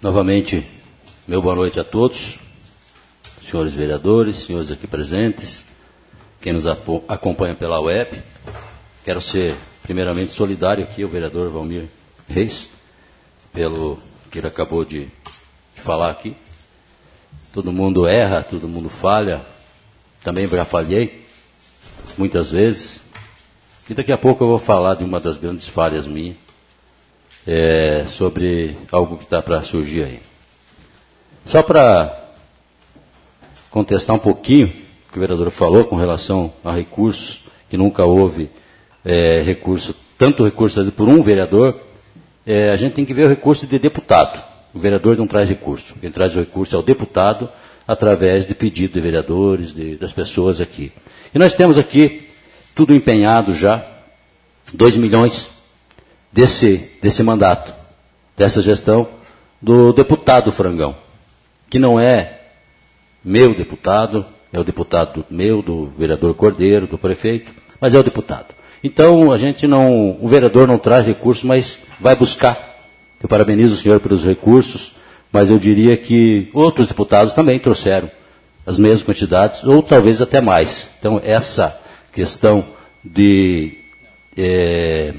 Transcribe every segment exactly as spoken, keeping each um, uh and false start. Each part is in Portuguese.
Novamente, meu boa noite a todos, senhores vereadores, senhores aqui presentes, quem nos acompanha pela web. Quero ser, primeiramente, solidário aqui ao vereador Valmir Reis, pelo que ele acabou de, de falar aqui. Todo mundo erra, todo mundo falha, também já falhei, muitas vezes. E daqui a pouco eu vou falar de uma das grandes falhas minhas, é, sobre algo que está para surgir aí. Só para contestar um pouquinho o que o vereador falou com relação a recursos, que nunca houve é, recurso, tanto recurso por um vereador, é, a gente tem que ver o recurso de deputado. O vereador não traz recurso. Quem traz o recurso é o deputado, através de pedido de vereadores, de, das pessoas aqui. E nós temos aqui tudo empenhado já, dois milhões desse, desse mandato, dessa gestão do deputado Frangão, que não é meu deputado, é o deputado meu, do vereador Cordeiro, do prefeito, mas é o deputado. Então, a gente não, o vereador não traz recursos, mas vai buscar. Eu parabenizo o senhor pelos recursos, mas eu diria que outros deputados também trouxeram as mesmas quantidades, ou talvez até mais. Então, essa questão de... É,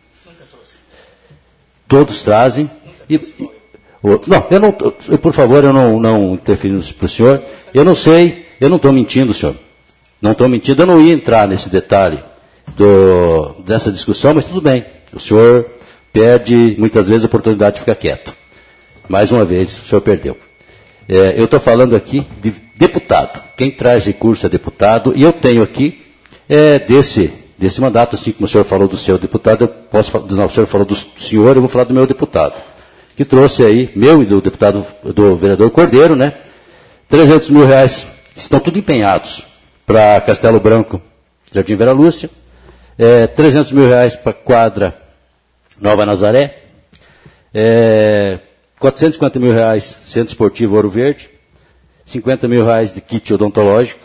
todos trazem. E, e, não, eu não, eu, por favor, eu não, não interfiro para o senhor. Eu não sei, eu não estou mentindo, senhor. Não estou mentindo, eu não ia entrar nesse detalhe do, dessa discussão, mas tudo bem. O senhor perde muitas vezes a oportunidade de ficar quieto. Mais uma vez, o senhor perdeu. É, eu estou falando aqui de deputado. Quem traz recurso é deputado, e eu tenho aqui, é, desse, desse mandato, assim como o senhor falou do seu deputado, eu posso falar, não, o senhor falou do senhor, eu vou falar do meu deputado, que trouxe aí, meu e do deputado, do vereador Cordeiro, né, trezentos mil reais, estão tudo empenhados para Castelo Branco, Jardim Vera Lúcia, é, trezentos mil reais para quadra Nova Nazaré, é, quatrocentos e cinquenta mil reais Centro Esportivo Ouro Verde, cinquenta mil reais de kit odontológico,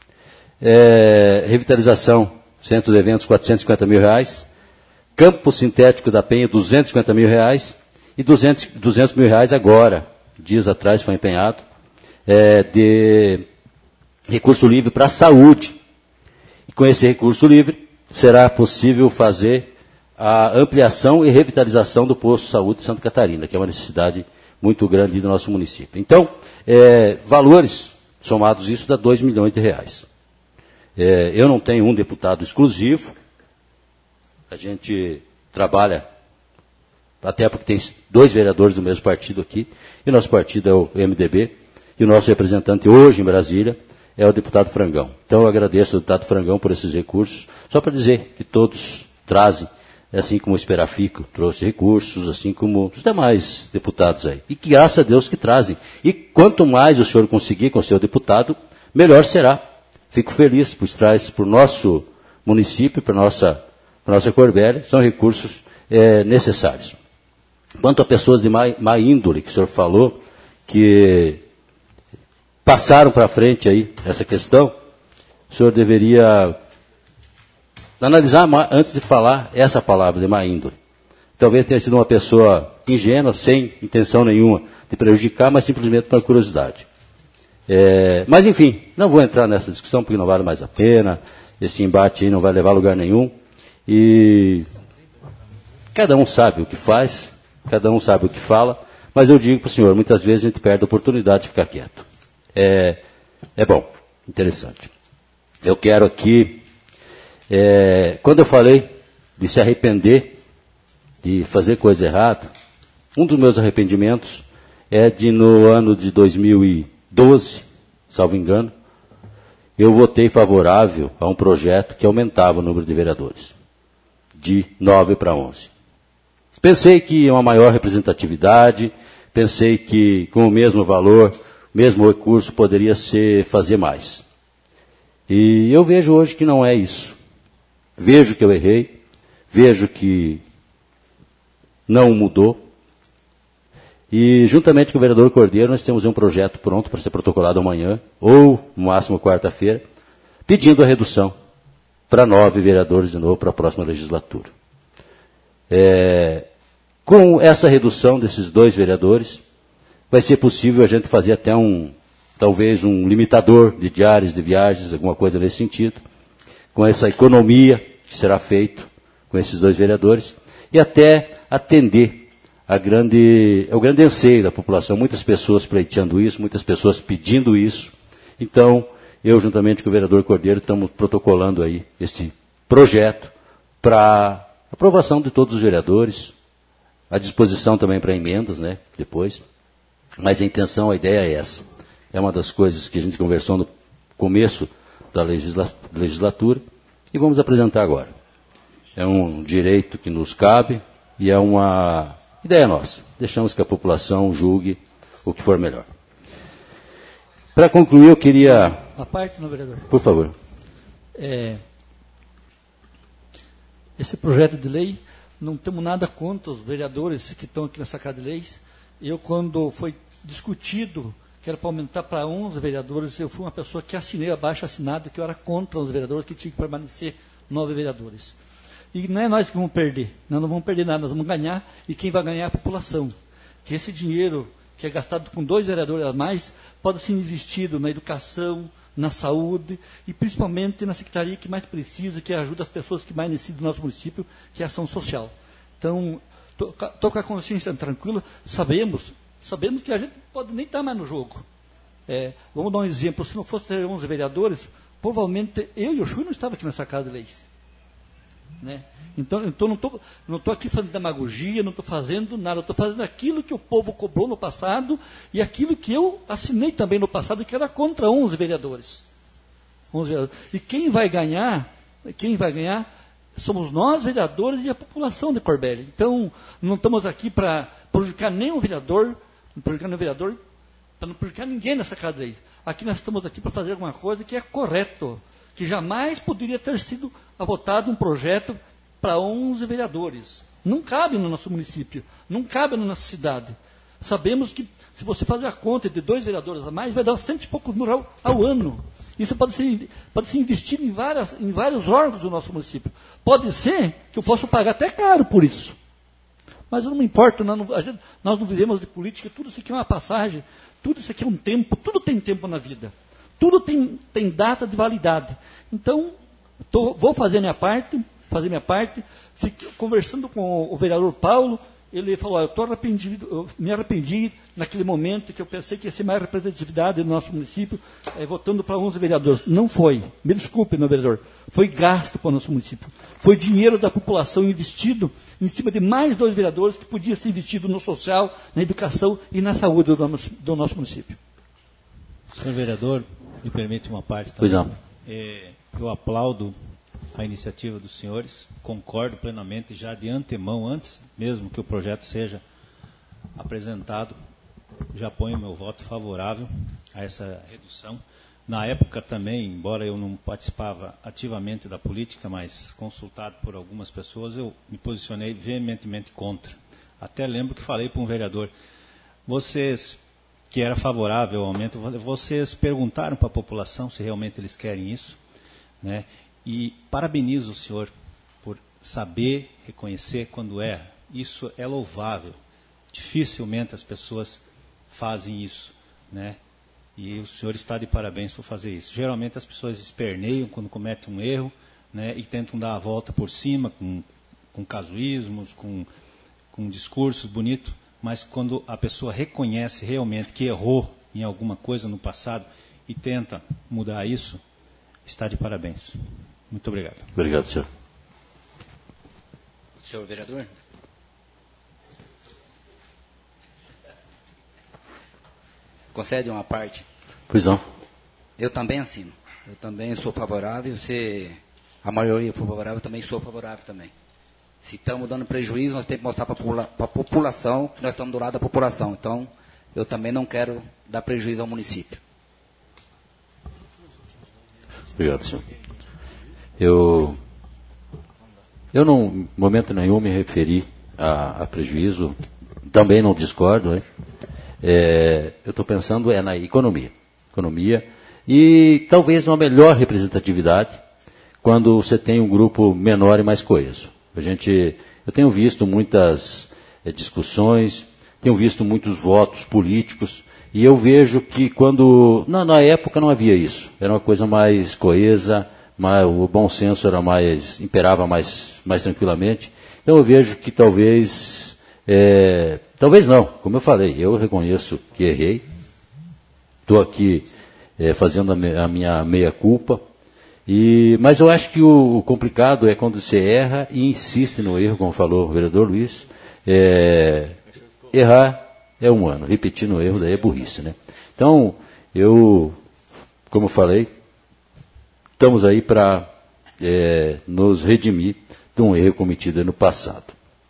é, revitalização Centro de Eventos, quatrocentos e cinquenta mil reais, Campo Sintético da Penha, duzentos e cinquenta mil reais, e duzentos, duzentos mil reais agora, dias atrás foi empenhado, é, de recurso livre para a saúde. E com esse recurso livre, será possível fazer a ampliação e revitalização do posto de saúde de Santa Catarina, que é uma necessidade muito grande do nosso município. Então, é, valores somados isso dá dois milhões de reais. É, eu não tenho um deputado exclusivo, a gente trabalha, até porque tem dois vereadores do mesmo partido aqui, e nosso partido é o M D B, e o nosso representante hoje em Brasília é o deputado Frangão. Então eu agradeço ao deputado Frangão por esses recursos, só para dizer que todos trazem, assim como o Esperafico trouxe recursos, assim como os demais deputados aí. E que graças a Deus que trazem. E quanto mais o senhor conseguir com o seu deputado, melhor será. Fico feliz, pois traz para o nosso município, para a nossa, para nossa Corbélia, são recursos é, necessários. Quanto a pessoas de má, má índole, que o senhor falou, que passaram para frente aí essa questão, o senhor deveria analisar antes de falar essa palavra de má índole. Talvez tenha sido uma pessoa ingênua, sem intenção nenhuma de prejudicar, mas simplesmente por curiosidade. É, mas, enfim, não vou entrar nessa discussão porque não vale mais a pena, esse embate aí não vai levar a lugar nenhum, e cada um sabe o que faz, cada um sabe o que fala, mas eu digo para o senhor, muitas vezes a gente perde a oportunidade de ficar quieto. É, é bom, interessante. Eu quero aqui, é, quando eu falei de se arrepender, de fazer coisa errada, um dos meus arrependimentos é de, no ano de dois mil e doze, salvo engano, eu votei favorável a um projeto que aumentava o número de vereadores, de nove para onze. Pensei que uma maior representatividade, pensei que com o mesmo valor, mesmo recurso, poderia ser fazer mais. E eu vejo hoje que não é isso. Vejo que eu errei, vejo que não mudou. E, juntamente com o vereador Cordeiro, nós temos um projeto pronto para ser protocolado amanhã, ou, no máximo, quarta-feira, pedindo a redução para nove vereadores de novo para a próxima legislatura. É, com essa redução desses dois vereadores, vai ser possível a gente fazer até um, talvez um limitador de diárias, de viagens, alguma coisa nesse sentido, com essa economia que será feito com esses dois vereadores, e até atender a grande, ao grande anseio da população, muitas pessoas pleiteando isso, muitas pessoas pedindo isso. Então, eu, juntamente com o vereador Cordeiro, estamos protocolando aí este projeto para aprovação de todos os vereadores, à disposição também para emendas, né, depois. Mas a intenção, a ideia é essa. É uma das coisas que a gente conversou no começo da legisla- legislatura e vamos apresentar agora. É um direito que nos cabe e é uma ideia nossa. Deixamos que a população julgue o que for melhor. Para concluir, eu queria... A parte, não, vereador. Por favor. É, esse projeto de lei, não temos nada contra os vereadores que estão aqui nessa Casa de Leis. Eu, quando foi discutido que era para aumentar para onze vereadores, eu fui uma pessoa que assinei abaixo assinado que eu era contra os vereadores, que tinha que permanecer nove vereadores. E não é nós que vamos perder, nós não vamos perder nada, nós vamos ganhar, e quem vai ganhar é a população. Que esse dinheiro que é gastado com dois vereadores a mais pode ser investido na educação, na saúde e principalmente na secretaria que mais precisa, que ajuda as pessoas que mais necessitam do nosso município, que é a ação social. Então, estou com a consciência tranquila, sabemos, sabemos que a gente pode nem estar mais no jogo. É, vamos dar um exemplo, se não fosse ter onze vereadores, provavelmente eu e o Chui não estava aqui nessa Casa de Leis. Né? Então, então não estou não tô aqui fazendo demagogia, não estou fazendo nada, estou fazendo aquilo que o povo cobrou no passado e aquilo que eu assinei também no passado, que era contra onze vereadores. onze vereadores. E quem vai ganhar, quem vai ganhar somos nós, vereadores, e a população de Corbélia. Então, não estamos aqui para prejudicar nenhum vereador, não prejudicar nenhum vereador, para não prejudicar ninguém nessa Casa de Leis. Aqui nós estamos aqui para fazer alguma coisa que é correto, que jamais poderia ter sido votado um projeto para onze vereadores. Não cabe no nosso município, não cabe na nossa cidade. Sabemos que, se você fazer a conta de dois vereadores a mais, vai dar cento e poucos mil ao, ao ano. Isso pode ser, pode ser investido em, várias, em vários órgãos do nosso município. Pode ser que eu possa pagar até caro por isso. Mas não me importa, nós não, a gente, nós não vivemos de política, tudo isso aqui é uma passagem, tudo isso aqui é um tempo, tudo tem tempo na vida. Tudo tem, tem data de validade. Então, tô, vou fazer minha parte, fazer minha parte. Fiquei conversando com o, o vereador Paulo, ele falou, ah, eu estou arrependido, eu me arrependi naquele momento que eu pensei que ia ser mais representatividade do nosso município, eh, votando para onze vereadores. Não foi. Me desculpe, meu vereador. Foi gasto para o nosso município. Foi dinheiro da população investido em cima de mais dois vereadores que podia ser investido no social, na educação e na saúde do nosso, do nosso município. Senhor vereador, me permite uma parte também. Pois não. É, eu aplaudo a iniciativa dos senhores, concordo plenamente já de antemão, antes mesmo que o projeto seja apresentado, já ponho meu voto favorável a essa redução. Na época também, embora eu não participava ativamente da política, mas consultado por algumas pessoas, eu me posicionei veementemente contra. Até lembro que falei para um vereador, vocês, que era favorável ao aumento, vocês perguntaram para a população se realmente eles querem isso, né? E parabenizo o senhor por saber reconhecer quando erra. Isso é louvável. Dificilmente as pessoas fazem isso, né? E o senhor está de parabéns por fazer isso. Geralmente as pessoas esperneiam quando cometem um erro, né? E tentam dar a volta por cima com, com casuísmos, com, com discursos bonitos. Mas quando a pessoa reconhece realmente que errou em alguma coisa no passado e tenta mudar isso, está de parabéns. Muito obrigado. Obrigado, senhor. Senhor vereador? Concede uma parte. Pois não. Eu também assino. Eu também sou favorável. Se a maioria for favorável, eu também sou favorável também. Se estamos dando prejuízo, nós temos que mostrar para a população que nós estamos do lado da população. Então, eu também não quero dar prejuízo ao município. Obrigado, senhor. Eu, eu não, em momento nenhum, me referi a, a prejuízo. Também não discordo, né? É, eu estou pensando é na economia. Economia e talvez uma melhor representatividade quando você tem um grupo menor e mais coeso. A gente, eu tenho visto muitas é, discussões tenho visto muitos votos políticos, e eu vejo que quando, na, na época não havia isso, era uma coisa mais coesa, mais, o bom senso era mais, imperava mais, mais tranquilamente. Então eu vejo que talvez, é, talvez não, como eu falei, eu reconheço que errei, estou aqui é, fazendo a, me, a minha meia-culpa, e, mas eu acho que o, o complicado é quando você erra e insiste no erro, como falou o vereador Luiz, é, errar é humano, repetir no erro daí é burrice, né? Então, eu, como eu falei, estamos aí para é, nos redimir de um erro cometido no passado.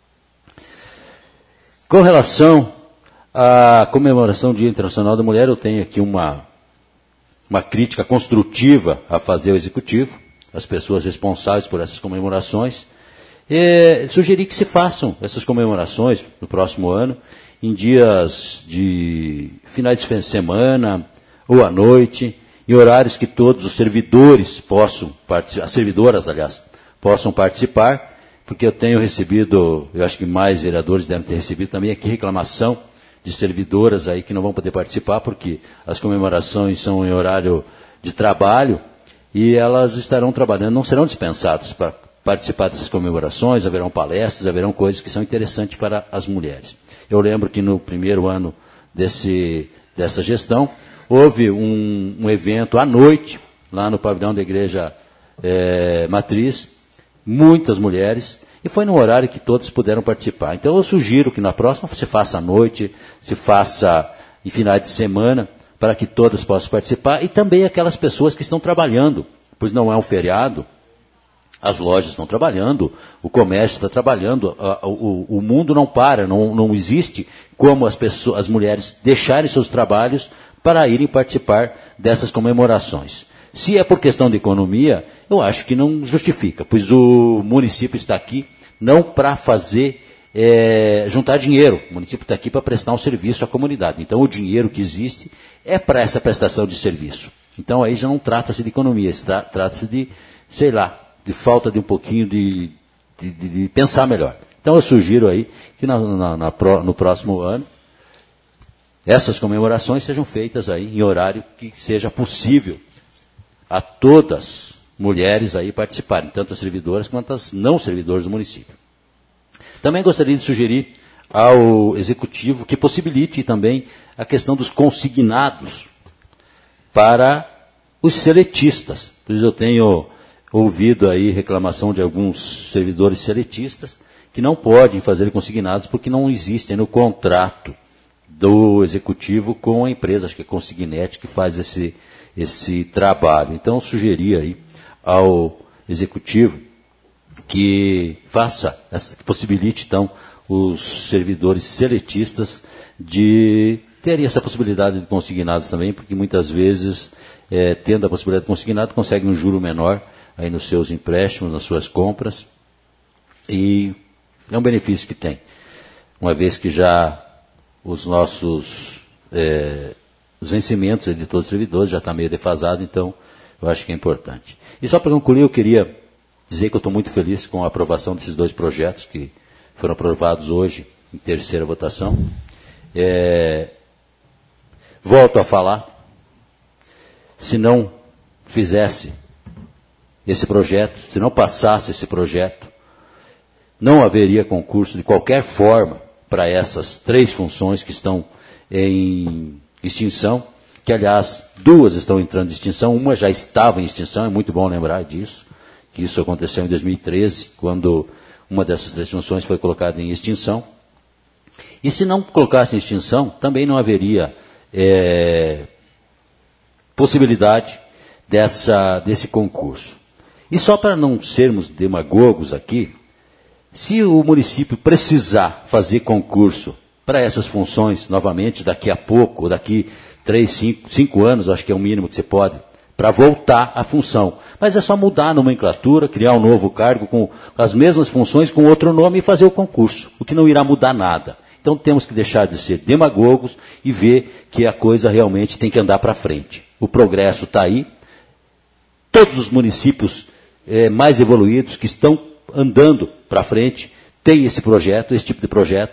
Com relação à comemoração do Dia Internacional da Mulher, eu tenho aqui uma, uma crítica construtiva a fazer ao Executivo, as pessoas responsáveis por essas comemorações. É, sugerir que se façam essas comemorações no próximo ano, em dias de finais de semana ou à noite, em horários que todos os servidores possam participar, as servidoras, aliás, possam participar, porque eu tenho recebido, eu acho que mais vereadores devem ter recebido também aqui reclamação de servidoras aí que não vão poder participar, porque as comemorações são em horário de trabalho e elas estarão trabalhando, não serão dispensadas para participar dessas comemorações, haverão palestras, haverão coisas que são interessantes para as mulheres. Eu lembro que no primeiro ano desse, dessa gestão, houve um, um evento à noite, lá no pavilhão da Igreja é, Matriz, muitas mulheres, e foi num horário que todos puderam participar. Então eu sugiro que na próxima se faça à noite, se faça em finais de semana, para que todas possam participar, e também aquelas pessoas que estão trabalhando, pois não é um feriado, as lojas estão trabalhando, o comércio está trabalhando, a, o, o mundo não para, não, não existe como as, pessoas, as mulheres deixarem seus trabalhos para irem participar dessas comemorações. Se é por questão de economia, eu acho que não justifica, pois o município está aqui não para fazer, é, juntar dinheiro, o município está aqui para prestar um serviço à comunidade. Então o dinheiro que existe é para essa prestação de serviço. Então aí já não trata-se de economia, trata-se de, sei lá, de falta de um pouquinho de, de, de, de pensar melhor. Então eu sugiro aí que na, na, na pro, no próximo ano essas comemorações sejam feitas aí em horário que seja possível a todas mulheres aí participarem, tanto as servidoras quanto as não servidoras do município. Também gostaria de sugerir ao Executivo que possibilite também a questão dos consignados para os seletistas. Pois eu tenho ouvido aí reclamação de alguns servidores seletistas que não podem fazer consignados porque não existem no contrato do Executivo com a empresa, acho que é Consignet, que faz esse, esse trabalho. Então, eu sugeri aí ao Executivo que faça, que possibilite, então, os servidores seletistas de terem essa possibilidade de consignados também, porque muitas vezes, é, tendo a possibilidade de consignado, conseguem um juro menor aí nos seus empréstimos, nas suas compras, e é um benefício que tem, uma vez que já os nossos é, os vencimentos de todos os servidores já está meio defasado, então eu acho que é importante. E só para concluir, eu queria dizer que eu estou muito feliz com a aprovação desses dois projetos que foram aprovados hoje em terceira votação. É, volto a falar, se não fizesse esse projeto, se não passasse esse projeto, não haveria concurso de qualquer forma para essas três funções que estão em extinção, que aliás duas estão entrando em extinção, uma já estava em extinção, é muito bom lembrar disso, que isso aconteceu em dois mil e treze, quando uma dessas três funções foi colocada em extinção. E se não colocasse em extinção, também não haveria é, possibilidade dessa, desse concurso. E só para não sermos demagogos aqui, se o município precisar fazer concurso para essas funções novamente, daqui a pouco, daqui três, cinco, cinco anos, acho que é o mínimo que você pode, para voltar à função. Mas é só mudar a nomenclatura, criar um novo cargo com as mesmas funções, com outro nome e fazer o concurso, o que não irá mudar nada. Então temos que deixar de ser demagogos e ver que a coisa realmente tem que andar para frente. O progresso está aí, todos os municípios é, mais evoluídos que estão andando para frente têm esse projeto, esse tipo de projeto.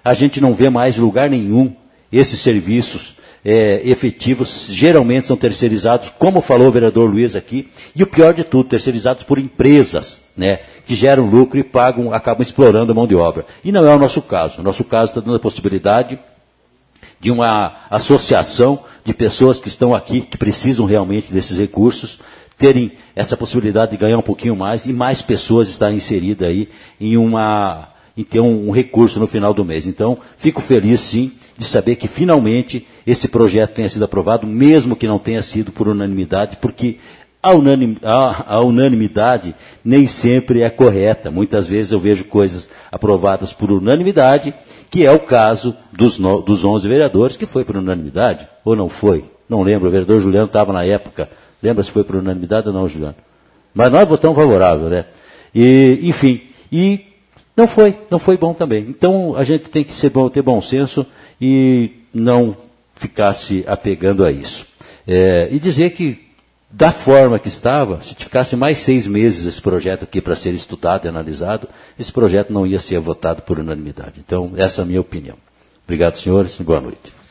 a gente não vê mais em lugar nenhum esses serviços é, efetivos, geralmente são terceirizados, como falou o vereador Luiz aqui, e o pior de tudo, terceirizados por empresas, né, que geram lucro e pagam, acabam explorando a mão de obra. E não é o nosso caso. O nosso caso está dando a possibilidade de uma associação de pessoas que estão aqui, que precisam realmente desses recursos, terem essa possibilidade de ganhar um pouquinho mais e mais pessoas estarem inseridas aí em uma, em ter um, um recurso no final do mês. Então, fico feliz sim de saber que finalmente esse projeto tenha sido aprovado, mesmo que não tenha sido por unanimidade, porque a, unanim, a, a unanimidade nem sempre é correta. Muitas vezes eu vejo coisas aprovadas por unanimidade, que é o caso dos, no, dos onze vereadores, que foi por unanimidade, ou não foi? Não lembro, o vereador Juliano estava na época. Lembra se foi por unanimidade ou não, Juliano? Mas nós votamos favorável, né? E, enfim, e não foi, não foi bom também. Então, a gente tem que ser bom, ter bom senso e não ficar se apegando a isso. É, e dizer que, da forma que estava, se ficasse mais seis meses esse projeto aqui para ser estudado e analisado, esse projeto não ia ser votado por unanimidade. Então, essa é a minha opinião. Obrigado, senhores, e boa noite.